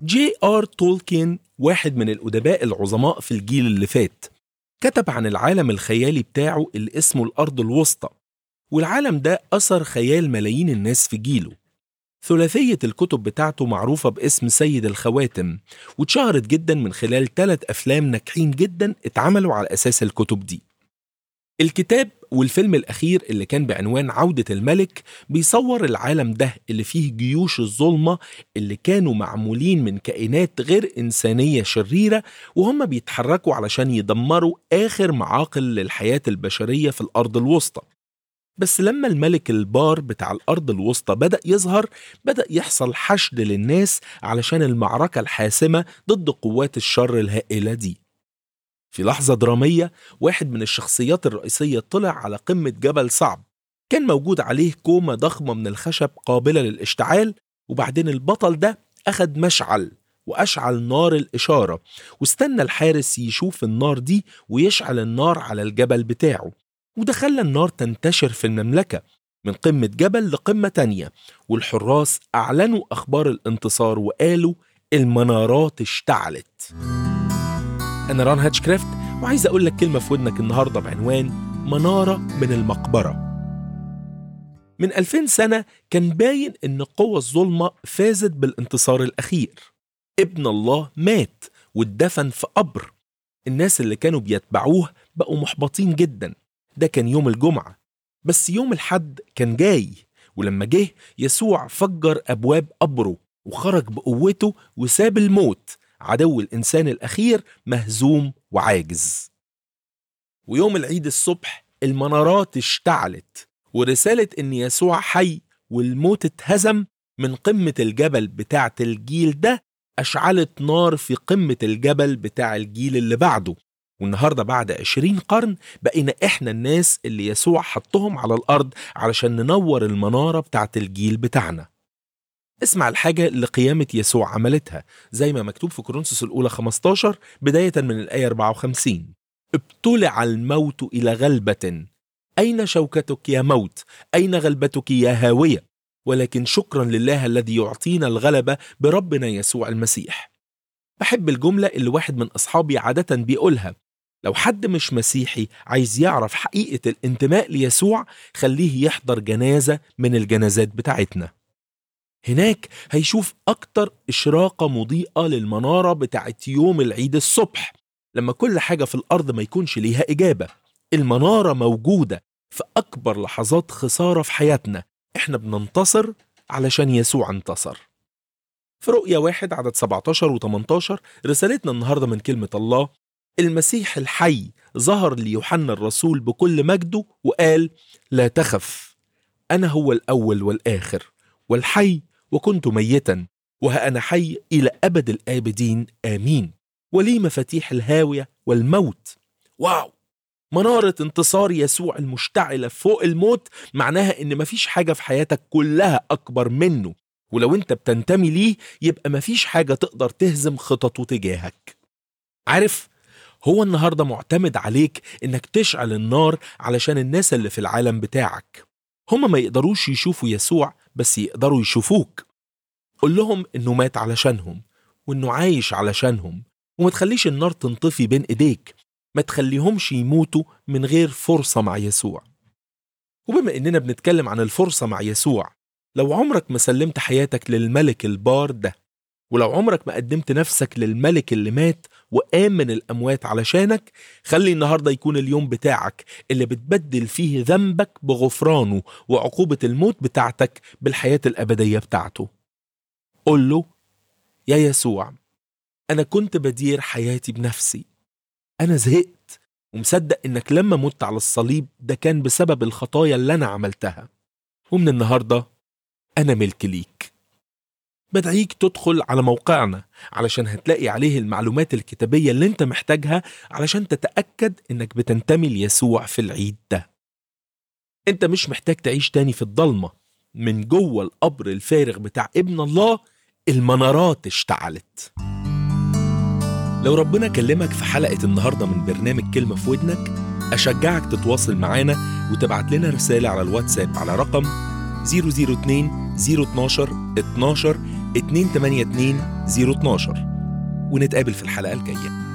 J.R. تولكين واحد من الأدباء العظماء في الجيل اللي فات، كتب عن العالم الخيالي بتاعه اللي اسمه الأرض الوسطى، والعالم ده أثر خيال ملايين الناس في جيله. ثلاثية الكتب بتاعته معروفة باسم سيد الخواتم، واتشهرت جدا من خلال 3 أفلام ناجحين جدا اتعملوا على أساس الكتب دي. الكتاب والفيلم الأخير اللي كان بعنوان عودة الملك بيصور العالم ده اللي فيه جيوش الظلمة اللي كانوا معمولين من كائنات غير إنسانية شريرة، وهم بيتحركوا علشان يدمروا آخر معاقل للحياة البشرية في الأرض الوسطى. بس لما الملك البار بتاع الأرض الوسطى بدأ يظهر، بدأ يحصل حشد للناس علشان المعركة الحاسمة ضد قوات الشر الهائلة دي. في لحظة درامية، واحد من الشخصيات الرئيسية طلع على قمة جبل صعب، كان موجود عليه كومة ضخمة من الخشب قابلة للاشتعال، وبعدين البطل ده أخد مشعل وأشعل نار الإشارة، واستنى الحارس يشوف النار دي ويشعل النار على الجبل بتاعه، وده خلى النار تنتشر في المملكة من قمة جبل لقمة تانية، والحراس أعلنوا أخبار الانتصار وقالوا المنارات اشتعلت. أنا ران هاتشكرافت، وعايز أقول لك كلمة في ودنك النهاردة بعنوان منارة من المقبرة. من 2000 سنة كان باين إن قوى الظلمة فازت بالانتصار الأخير. ابن الله مات واتدفن في قبر. الناس اللي كانوا بيتبعوه بقوا محبطين جدا. ده كان يوم الجمعة، بس يوم الحد كان جاي، ولما جه يسوع فجر أبواب قبره وخرج بقوته وساب الموت، عدو الإنسان الأخير مهزوم وعاجز. ويوم العيد الصبح المنارات اشتعلت، ورسالة إن يسوع حي والموت اتهزم من قمة الجبل بتاعة الجيل ده أشعلت نار في قمة الجبل بتاع الجيل اللي بعده. والنهاردة بعد 20 قرن بقينا إحنا الناس اللي يسوع حطهم على الأرض علشان ننور المنارة بتاعة الجيل بتاعنا. اسمع الحاجة اللي قيامة يسوع عملتها زي ما مكتوب في كورنثوس الأولى 15 بداية من الآية 54: ابتلع الموت إلى غلبة، أين شوكتك يا موت؟ أين غلبتك يا هاوية؟ ولكن شكرا لله الذي يعطينا الغلبة بربنا يسوع المسيح. بحب الجملة اللي واحد من أصحابي عادة بيقولها: لو حد مش مسيحي عايز يعرف حقيقة الانتماء ليسوع، خليه يحضر جنازة من الجنازات بتاعتنا. هناك هيشوف أكتر إشراقة مضيئة للمنارة بتاعت يوم العيد الصبح، لما كل حاجة في الأرض ما يكونش ليها إجابة. المنارة موجودة في أكبر لحظات خسارة في حياتنا، إحنا بننتصر علشان يسوع انتصر. في رؤية 1 عدد 17 و18 رسالتنا النهاردة من كلمة الله: المسيح الحي ظهر ليوحنا الرسول بكل مجده وقال: لا تخف، أنا هو الأول والآخر والحي، وكنت ميتا وها أنا حي إلى أبد الآبدين، آمين، ولي مفاتيح الهاوية والموت. واو! منارة انتصار يسوع المشتعلة فوق الموت معناها إن مفيش حاجة في حياتك كلها أكبر منه، ولو أنت بتنتمي ليه يبقى مفيش حاجة تقدر تهزم خططه تجاهك. عارف، هو النهاردة معتمد عليك إنك تشعل النار علشان الناس اللي في العالم بتاعك هم ما يقدروش يشوفوا يسوع، بس يقدروا يشوفوك. قل لهم إنه مات علشانهم وإنه عايش علشانهم، وما تخليش النار تنطفي بين إيديك، ما تخليهمش يموتوا من غير فرصة مع يسوع. وبما إننا بنتكلم عن الفرصة مع يسوع، لو عمرك ما سلمت حياتك للملك البار ده، ولو عمرك ما قدمت نفسك للملك اللي مات وقام من الأموات علشانك، خلي النهاردة يكون اليوم بتاعك اللي بتبدل فيه ذنبك بغفرانه وعقوبة الموت بتاعتك بالحياة الأبدية بتاعته. قل له: يا يسوع، أنا كنت بدير حياتي بنفسي، أنا زهقت ومصدق إنك لما مت على الصليب ده كان بسبب الخطايا اللي أنا عملتها، ومن النهاردة أنا ملك ليك. بدعيك تدخل على موقعنا علشان هتلاقي عليه المعلومات الكتابية اللي انت محتاجها علشان تتأكد انك بتنتمي ليسوع في العيد ده. انت مش محتاج تعيش تاني في الضلمة. من جوه القبر الفارغ بتاع ابن الله المنارات اشتعلت. لو ربنا كلمك في حلقة النهاردة من برنامج كلمة في ودنك، أشجعك تتواصل معانا وتبعت لنا رسالة على الواتساب على رقم 002 012 12 282 012. ونتقابل في الحلقة الجاية.